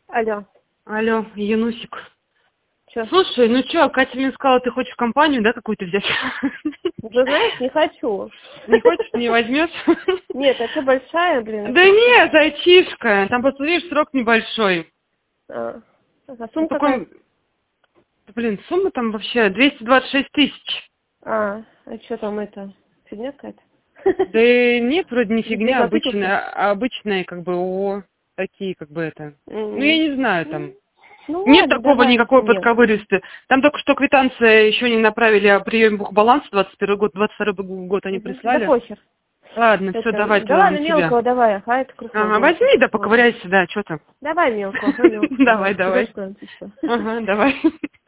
Алло. Алло, Янусик. Чё? Слушай, ну чё, Катя мне сказала, ты хочешь компанию, да, какую-то взять? Ты знаешь, не хочу. Не хочешь, не возьмешь? Нет, это большая, блин. Да нет, зайчишка. Там, посмотришь, срок небольшой. А сумма какая? Такой, блин, сумма там вообще 226 тысяч. А что там это? Фигня какая-то? Да нет, вроде не Везде фигня, запутался? обычные, как бы, такие, как бы это. Ну, я не знаю, там. Ну Нет ладно, такого давай никакой мелко. подковыристы. Там только что квитанция еще не направили о приеме бухбаланса 21 год, 22 год они Да прислали. похер. Ладно, все, давай, Да тогда на ладно, тебя. мелкого давай, ага, это крупного. Ага, возьми, да поковыряйся, да, что там. Давай мелкого, ага, мелкого. Давай, давай. Серьезно, ты что? Ага, давай.